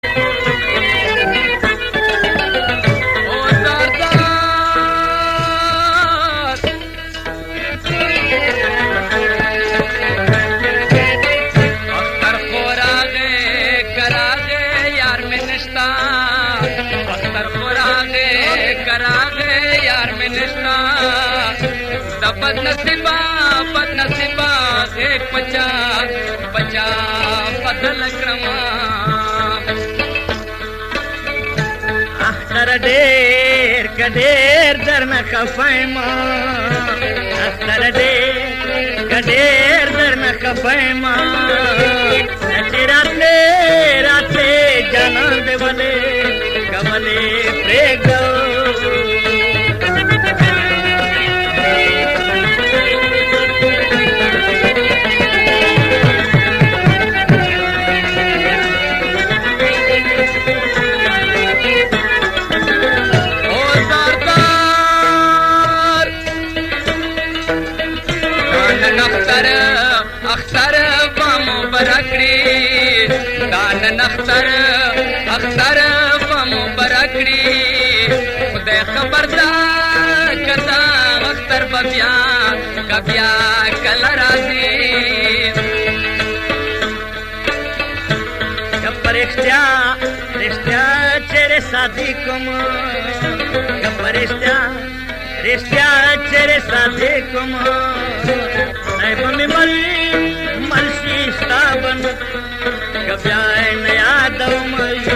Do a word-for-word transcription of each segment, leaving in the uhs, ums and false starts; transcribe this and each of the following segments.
बद नसीबा बद नसीबा एक पचा पचा बदल क्रमा अख्तर डेर कडेर दरन खफैमा अख्तर डेर कडेर दरन खफैमा राते राते जाना दे बले कमले प्रेगो अख्तर बमो बरकड़ी दान नख्तर अख्तर बमो बरकड़ी खुदे खबरदार कदा अख्तर बबिया कबिया कल राजी गप्परिश्त्या रिश्त्या चेरे शादी कुम गप्परिश्त्या रिश्त्या चेरे शादी कुम नहीं बमी मल मलसी स्ताबन कब्याए नया दमली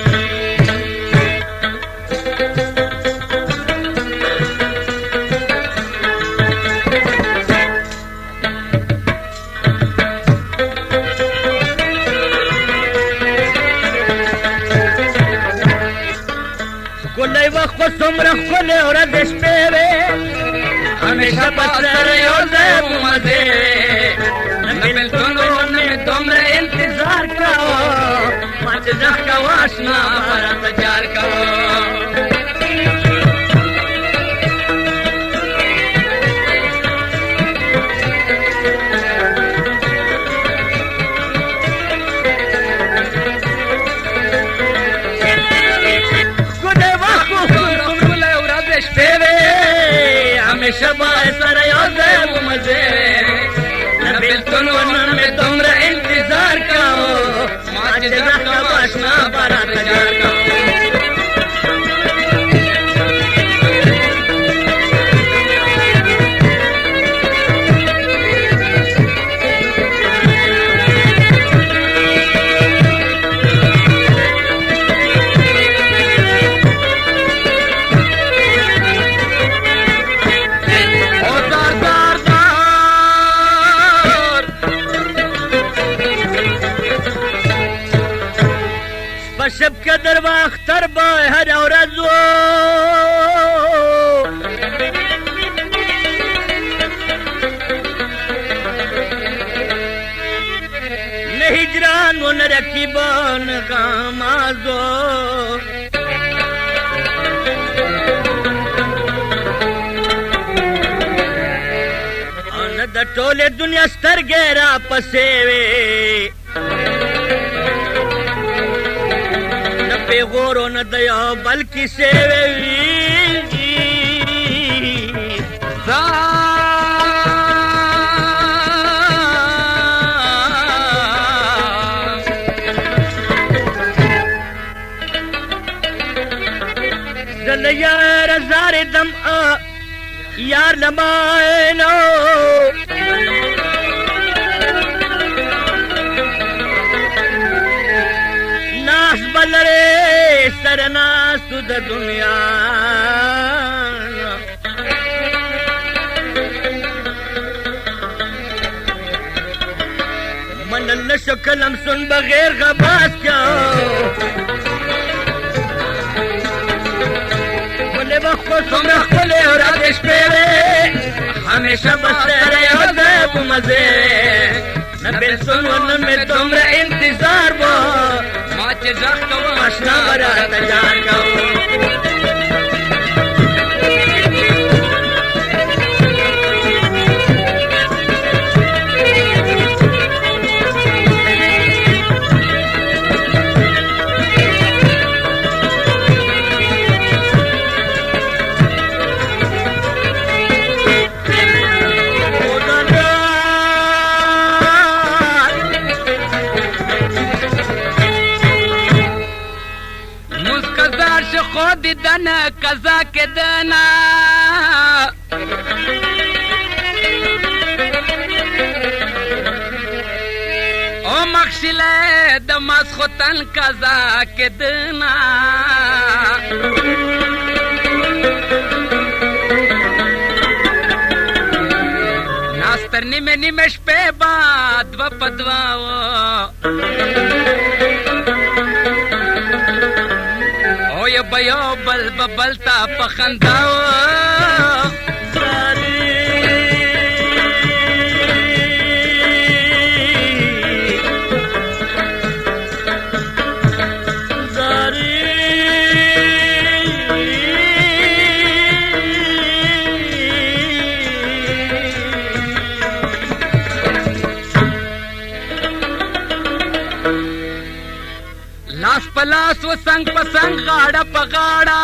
कुले वक्त सुमर कुले और देश पे वे हमेशा बसर योजे मजे नबिल दोनों ने तुमरे इंतजार करो मच जख्का वासना भारत जार करो कुले वक्त कुले और देश पे वे हमेशा बसर योजे मजे नबिल दोनों में तुमरा इंतजार करो माज जख्का वासना भारत जार करो शब के दरवा अख्तर बाय हर और न हिजरान न रकीबान गामाजो न द टोले दुनिया स्तर गहरा पसेवे गोरो न दया बल्कि सेवे जल यार ज़ारे दम यार लमाए नो नास बलरे सरना सुध दुनिया मनल शकलम सुन बगैर गबास क्या बोले वक्त सुन खुले और आदेश पे हमेशा बसरे होते मजे नबिल सुन में तुमरा इंतजार वो माच जख्का वासना भारत जार करो قضا شو خود دنا قضا کې دنا او مخشله د مسختن قضا کې دنا ناستر نیمه نیمه شپې بعد و پدواو او یو بیو بل ببل تا پخنداو لاس پلاس و سنگ پسنگ غاڑا پغاڑا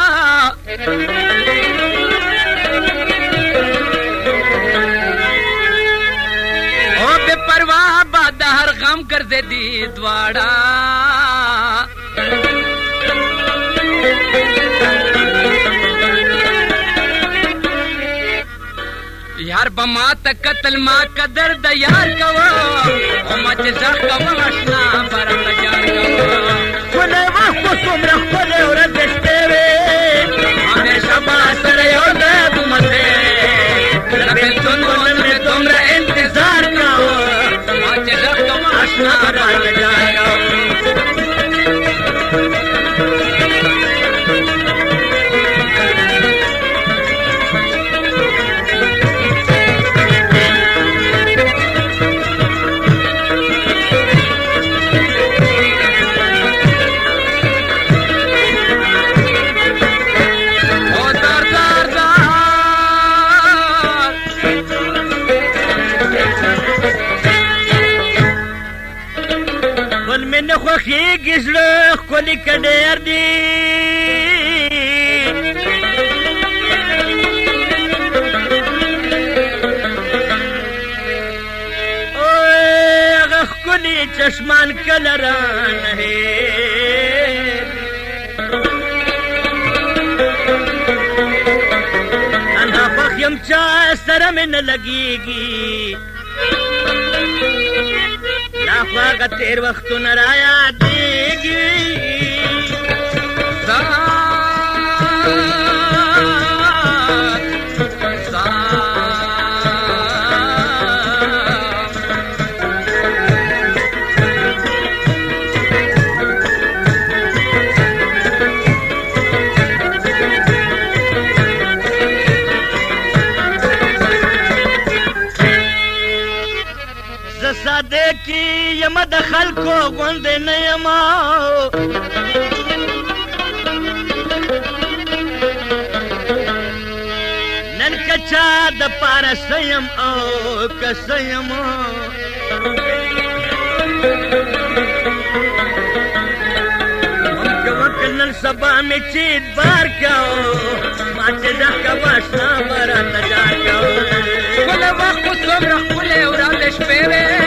او بے پرواہ باد ہر غم کر دے دی دواڑا یار بما تا قتل ما قدر دا یار کوا او ما جزا کوا اشنا برم دا جار کوا خونه وقت سمره خونه ورزش پیوه ہمیشہ باسر یو زید مزے لبن سنو نمر تمرا انتظار کوا ما جزا کوا اشنا برم دا جار کوا خوخیگی زړه ښکلي که ډېر دي هغه ښکلي چشمان کله رانه هېر تنها خوښ یم چا سره مې نه لګېږي خواږه تېر وختونه را یادېږي ساده کی یم د خلکو غوندې نه یم نن که چا د پاره څه یم او که څه یم وکه وکه نن سبا مې چې اتبار کو ما چې زه کوه اشنا به راته جار کو ښکلی وخت خو څومره ښکلی ورځې شپې وې